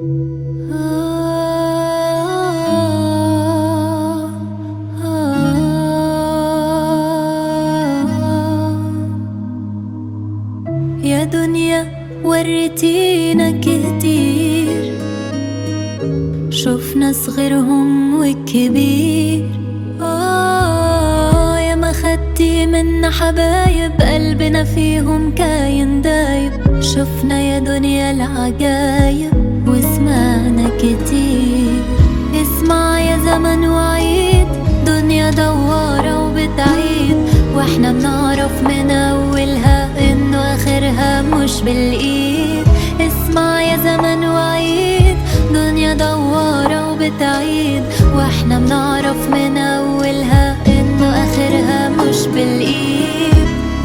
يا دنيا وريتينا كتير، شفنا صغيرهم والكبير. يا ما خدتي منا حبايب، قلبنا فيهم كاين دايب. شفنا يا دنيا العجايب وسمعنا كتير. اسمع يا زمن وعيد، دنيا دوارة وبتعيد، واحنا بنعرف من اولها انه اخرها مش بالايد. اسمع يا زمن وعيد، دنيا دوارة وبتعيد، واحنا بنعرف من اولها انه اخرها مش بالايد.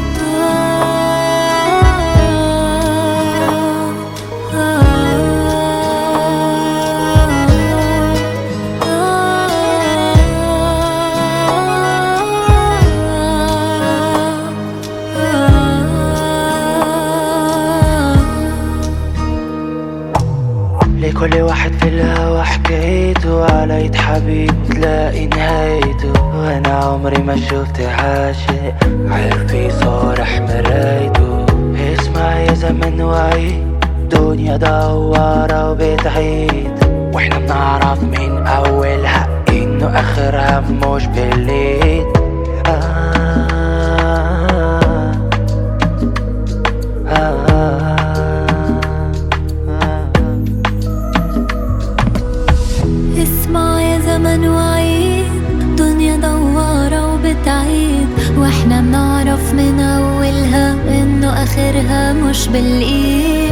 لكل واحد في الهوا حكايته، على يد حبيب تلاقي نهايته. وانا عمري ما شفت عاشق عارف يصارح مرايته. اسمع يا زمن وعيد، دنيا دوارة وبتعيد، واحنا بنعرف من اولها انه اخرها مش بالليل. اسمع يا زمن وعيد، دنيا دوارة وبتعيد، واحنا بنعرف من اولها انه اخرها مش بالايد.